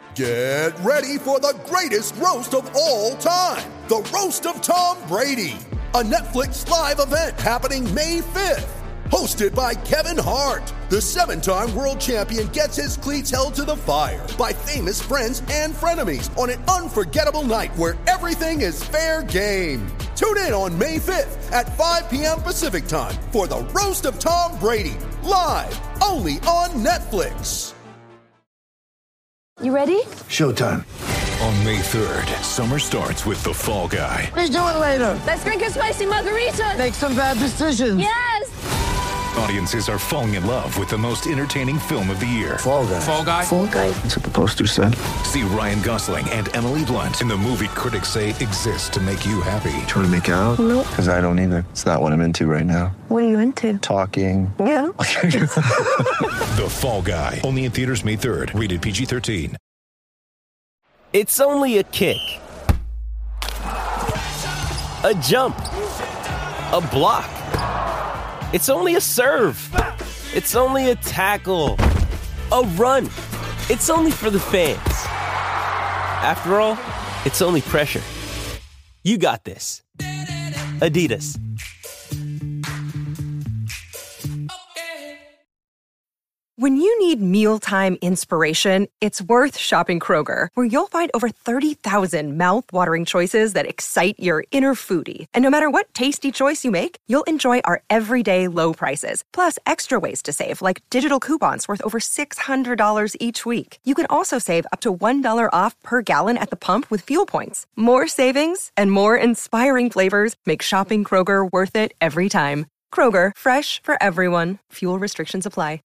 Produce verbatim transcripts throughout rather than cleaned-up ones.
Get ready for the greatest roast of all time, the Roast of Tom Brady, a Netflix live event happening May fifth. Hosted by Kevin Hart, the seven-time world champion gets his cleats held to the fire by famous friends and frenemies on an unforgettable night where everything is fair game. Tune in on May fifth at five p.m. Pacific time for the Roast of Tom Brady, live only on Netflix. You ready? Showtime. On May third, summer starts with The Fall Guy. Let's do it later. Let's drink a spicy margarita. Make some bad decisions. Yes! Audiences are falling in love with the most entertaining film of the year. Fall Guy. Fall Guy? Fall Guy. That's what the poster said. See Ryan Gosling and Emily Blunt in the movie critics say exists to make you happy. Trying to make it out? Nope. Because I don't either. It's not what I'm into right now. What are you into? Talking. Yeah. The Fall Guy. Only in theaters May third. Rated P G thirteen. It's only a kick. A jump. A block. It's only a serve. It's only a tackle. A run. It's only for the fans. After all, it's only pressure. You got this. Adidas. When you need mealtime inspiration, it's worth shopping Kroger, where you'll find over thirty thousand mouth-watering choices that excite your inner foodie. And no matter what tasty choice you make, you'll enjoy our everyday low prices, plus extra ways to save, like digital coupons worth over six hundred dollars each week. You can also save up to one dollar off per gallon at the pump with fuel points. More savings and more inspiring flavors make shopping Kroger worth it every time. Kroger, fresh for everyone. Fuel restrictions apply.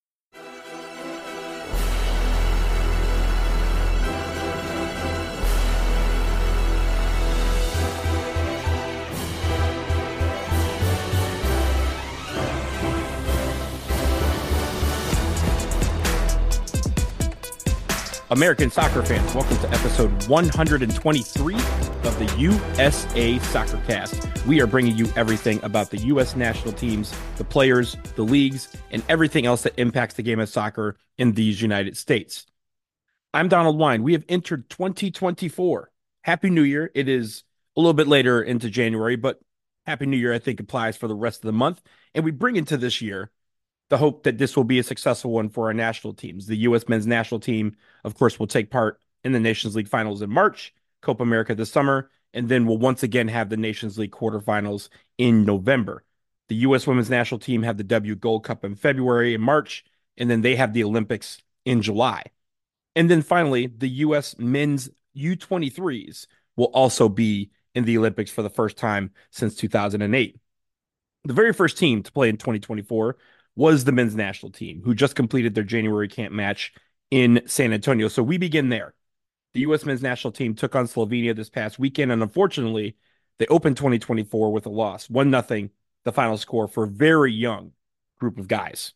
American soccer fans, welcome to episode one hundred twenty-three of the U S A Soccer Cast. We are bringing you everything about the U S national teams, the players, the leagues, and everything else that impacts the game of soccer in these United States. I'm Donald Wine. We have entered twenty twenty-four. Happy New Year. It is a little bit later into January, but Happy New Year, I think, applies for the rest of the month. And we bring into this year the hope that this will be a successful one for our national teams. The U S men's national team, of course, will take part in the Nations League finals in March, Copa America this summer, and then we'll once again have the Nations League quarterfinals in November. The U S women's national team have the W Gold Cup in February and March, and then they have the Olympics in July. And then finally, the U S men's U twenty-threes will also be in the Olympics for the first time since two thousand eight. The very first team to play in twenty twenty-four was the men's national team, who just completed their January camp match in San Antonio. So we begin there. The U S men's national team took on Slovenia this past weekend, and unfortunately, they opened twenty twenty-four with a loss, one nothing, the final score for a very young group of guys.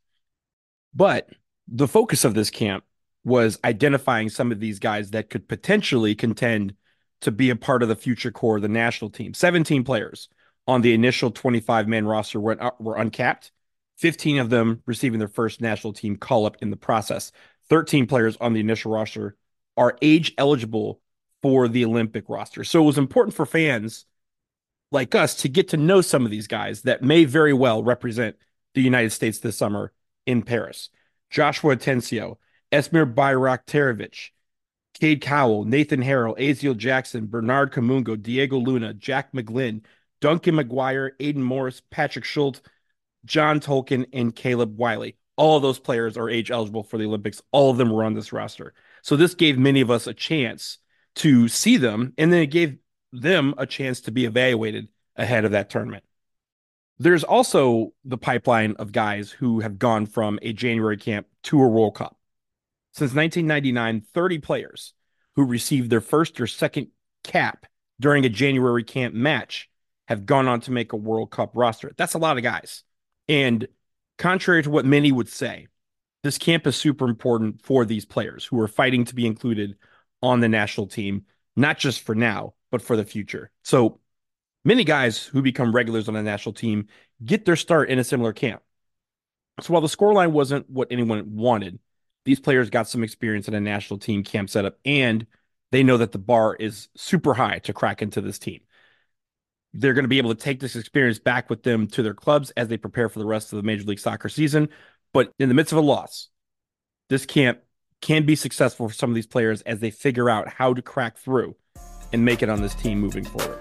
But the focus of this camp was identifying some of these guys that could potentially contend to be a part of the future core of the national team. seventeen players on the initial twenty-five man roster were, were uncapped. fifteen of them receiving their first national team call-up in the process. thirteen players on the initial roster are age eligible for the Olympic roster. So it was important for fans like us to get to know some of these guys that may very well represent the United States this summer in Paris. Joshua Atencio, Esmir Bayraktarovic, Cade Cowell, Nathan Harrell, Aziel Jackson, Bernard Kamungo, Diego Luna, Jack McGlynn, Duncan McGuire, Aiden Morris, Patrick Schultz, John Tolkien, and Caleb Wiley. All of those players are age eligible for the Olympics. All of them were on this roster. So this gave many of us a chance to see them, and then it gave them a chance to be evaluated ahead of that tournament. There's also the pipeline of guys who have gone from a January camp to a World Cup. Since nineteen ninety-nine, thirty players who received their first or second cap during a January camp match have gone on to make a World Cup roster. That's a lot of guys. And contrary to what many would say, this camp is super important for these players who are fighting to be included on the national team, not just for now, but for the future. So many guys who become regulars on the national team get their start in a similar camp. So while the scoreline wasn't what anyone wanted, these players got some experience in a national team camp setup, and they know that the bar is super high to crack into this team. They're going to be able to take this experience back with them to their clubs as they prepare for the rest of the Major League Soccer season. But in the midst of a loss, this camp can be successful for some of these players as they figure out how to crack through and make it on this team moving forward.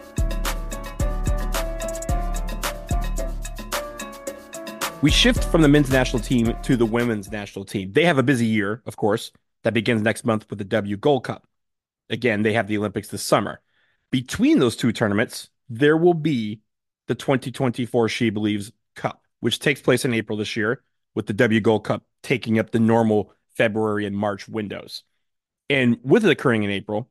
We shift from the men's national team to the women's national team. They have a busy year, of course, that begins next month with the W Gold Cup. Again, they have the Olympics this summer. Between those two tournaments, there will be the twenty twenty-four She Believes Cup, which takes place in April this year, with the W Gold Cup taking up the normal February and March windows. And with it occurring in April,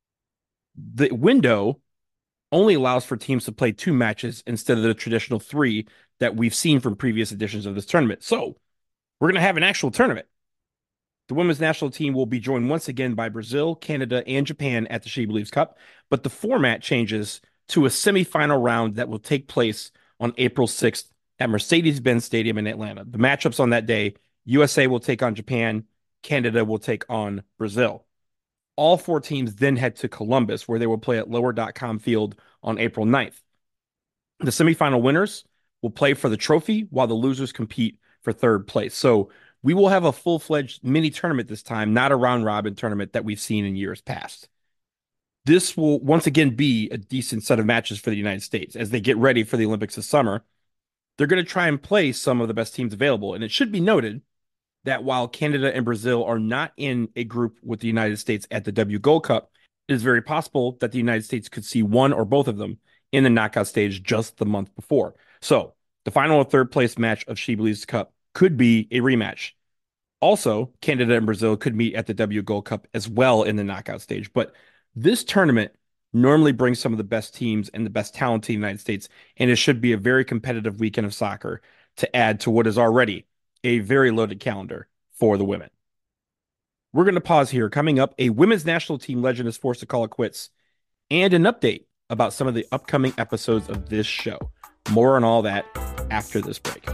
the window only allows for teams to play two matches instead of the traditional three that we've seen from previous editions of this tournament. So we're going to have an actual tournament. The women's national team will be joined once again by Brazil, Canada, and Japan at the She Believes Cup, but the format changes to a semifinal round that will take place on April sixth at Mercedes-Benz Stadium in Atlanta. The matchups on that day, U S A will take on Japan, Canada will take on Brazil. All four teams then head to Columbus, where they will play at Lower dot com Field on April ninth. The semifinal winners will play for the trophy, while the losers compete for third place. So we will have a full-fledged mini tournament this time, not a round-robin tournament that we've seen in years past. This will once again be a decent set of matches for the United States. As they get ready for the Olympics this summer, they're going to try and play some of the best teams available. And it should be noted that while Canada and Brazil are not in a group with the United States at the W Gold Cup, it is very possible that the United States could see one or both of them in the knockout stage just the month before. So the final or third place match of She Believes Cup could be a rematch. Also, Canada and Brazil could meet at the W Gold Cup as well in the knockout stage. But this tournament normally brings some of the best teams and the best talent to the United States, and it should be a very competitive weekend of soccer to add to what is already a very loaded calendar for the women. We're going to pause here. Coming up, a women's national team legend is forced to call it quits, and an update about some of the upcoming episodes of this show. More on all that after this break.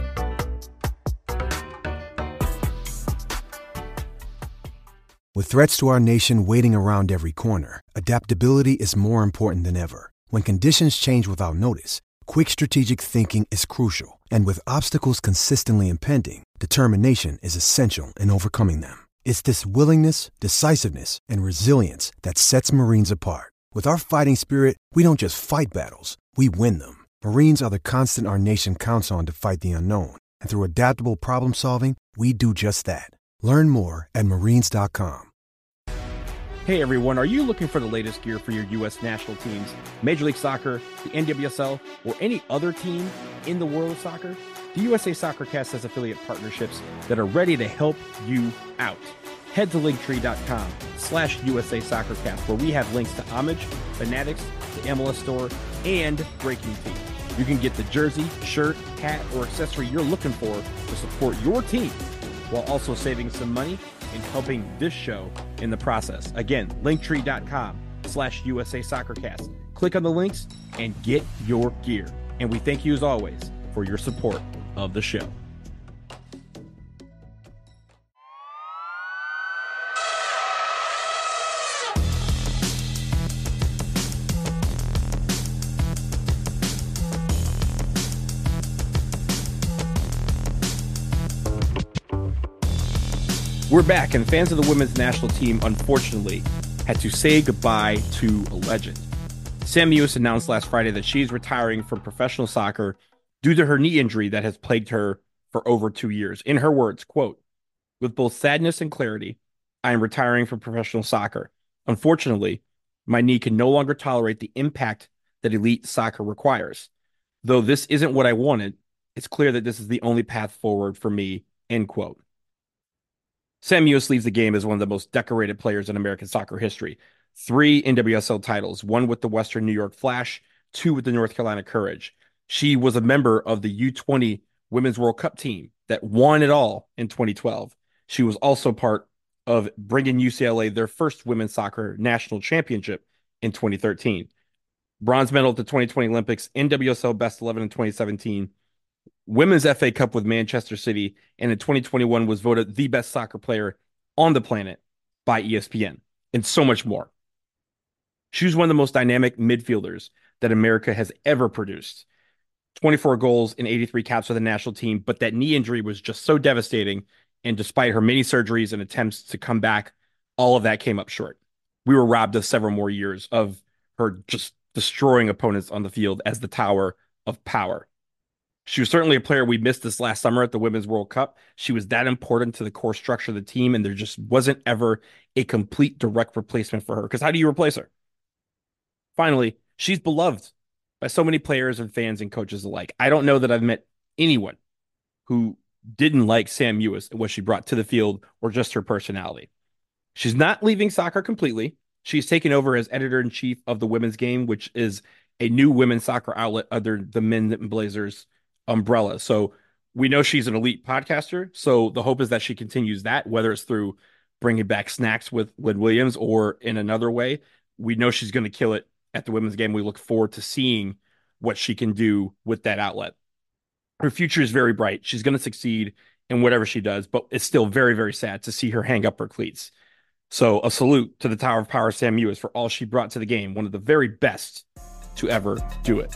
With threats to our nation waiting around every corner, adaptability is more important than ever. When conditions change without notice, quick strategic thinking is crucial. And with obstacles consistently impending, determination is essential in overcoming them. It's this willingness, decisiveness, and resilience that sets Marines apart. With our fighting spirit, we don't just fight battles, we win them. Marines are the constant our nation counts on to fight the unknown. And through adaptable problem solving, we do just that. Learn more at marines dot com. Hey everyone, are you looking for the latest gear for your U S national teams, Major League Soccer, the N W S L, or any other team in the world of soccer? The U S A SoccerCast has affiliate partnerships that are ready to help you out. Head to linktree.com slash USA SoccerCast, where we have links to Homage, Fanatics, the M L S Store, and Breaking Team. You can get the jersey, shirt, hat, or accessory you're looking for to support your team, while also saving some money and helping this show in the process. Again, linktree.com slash USA SoccerCast. Click on the links and get your gear. And we thank you as always for your support of the show. We're back, and fans of the women's national team, unfortunately, had to say goodbye to a legend. Sam Mewis announced last Friday that she's retiring from professional soccer due to her knee injury that has plagued her for over two years. In her words, quote, "With both sadness and clarity, I am retiring from professional soccer. Unfortunately, my knee can no longer tolerate the impact that elite soccer requires. Though this isn't what I wanted, it's clear that this is the only path forward for me," end quote. Sam Mewis leaves the game as one of the most decorated players in American soccer history. Three N W S L titles, one with the Western New York Flash, two with the North Carolina Courage. She was a member of the U twenty Women's World Cup team that won it all in twenty twelve. She was also part of bringing U C L A their first women's soccer national championship in twenty thirteen. Bronze medal at the twenty twenty Olympics, N W S L Best eleven in twenty seventeen, Women's F A Cup with Manchester City, and in twenty twenty-one was voted the best soccer player on the planet by E S P N, and so much more. She was one of the most dynamic midfielders that America has ever produced. twenty-four goals and eighty-three caps for the national team, but that knee injury was just so devastating, and despite her many surgeries and attempts to come back, all of that came up short. We were robbed of several more years of her just destroying opponents on the field as the tower of power. She was certainly a player we missed this last summer at the Women's World Cup. She was that important to the core structure of the team, and there just wasn't ever a complete direct replacement for her, because how do you replace her? Finally, she's beloved by so many players and fans and coaches alike. I don't know that I've met anyone who didn't like Sam Mewis and what she brought to the field or just her personality. She's not leaving soccer completely. She's taken over as editor-in-chief of the Women's Game, which is a new women's soccer outlet under the Men and Blazers umbrella. So we know she's an elite podcaster. So the hope is that she continues that, whether it's through bringing back snacks with Lynn Williams or in another way. We know she's going to kill it at the Women's Game. We look forward to seeing what she can do with that outlet. Her future is very bright. She's going to succeed in whatever she does, but it's still very, very sad to see her hang up her cleats. So a salute to the Tower of Power, Sam Mewis, for all she brought to the game. One of the very best to ever do it.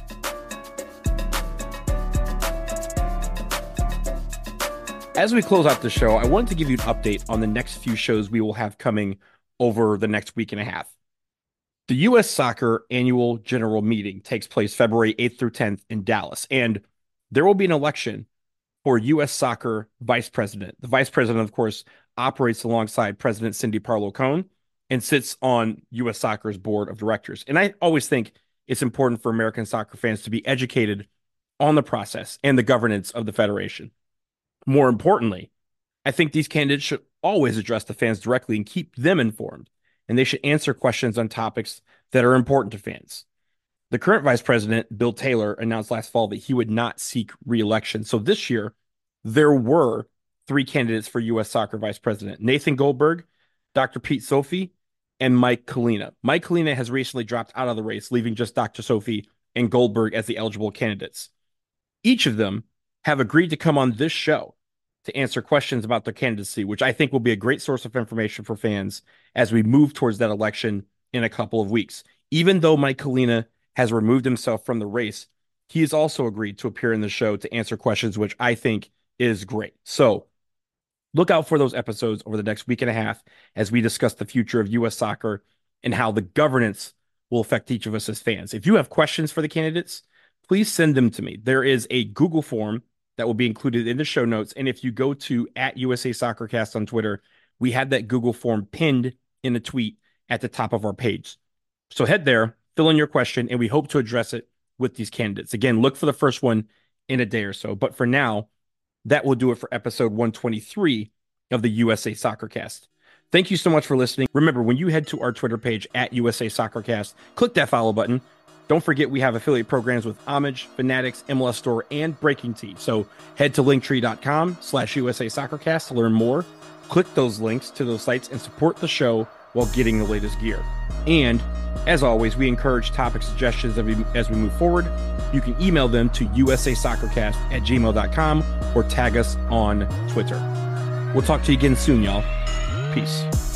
As we close out the show, I wanted to give you an update on the next few shows we will have coming over the next week and a half. The U S Soccer Annual General Meeting takes place February eighth through tenth in Dallas, and there will be an election for U S Soccer Vice President. The Vice President, of course, operates alongside President Cindy Parlow-Cone and sits on U S Soccer's board of directors. And I always think it's important for American soccer fans to be educated on the process and the governance of the federation. More importantly, I think these candidates should always address the fans directly and keep them informed, and they should answer questions on topics that are important to fans. The current vice president, Bill Taylor, announced last fall that he would not seek re-election. So this year, there were three candidates for U S Soccer vice president: Nathan Goldberg, Doctor Pete Sophie, and Mike Kalina. Mike Kalina has recently dropped out of the race, leaving just Doctor Sophie and Goldberg as the eligible candidates. Each of them have agreed to come on this show to answer questions about their candidacy, which I think will be a great source of information for fans as we move towards that election in a couple of weeks. Even though Mike Kalina has removed himself from the race, he has also agreed to appear in the show to answer questions, which I think is great. So look out for those episodes over the next week and a half as we discuss the future of U S soccer and how the governance will affect each of us as fans. If you have questions for the candidates, please send them to me. There is a Google form that will be included in the show notes. And if you go to at U S A SoccerCast on Twitter, we had that Google form pinned in a tweet at the top of our page. So head there, fill in your question, and we hope to address it with these candidates. Again, look for the first one in a day or so. But for now, that will do it for episode one twenty-three of the U S A SoccerCast. Thank you so much for listening. Remember, when you head to our Twitter page at U S A SoccerCast, click that follow button. Don't forget we have affiliate programs with Homage, Fanatics, M L S Store, and Breaking Tea. So head to linktree.com slash USA SoccerCast to learn more. Click those links to those sites and support the show while getting the latest gear. And as always, we encourage topic suggestions as we, as we move forward. You can email them to U S A SoccerCast at gmail dot com or tag us on Twitter. We'll talk to you again soon, y'all. Peace.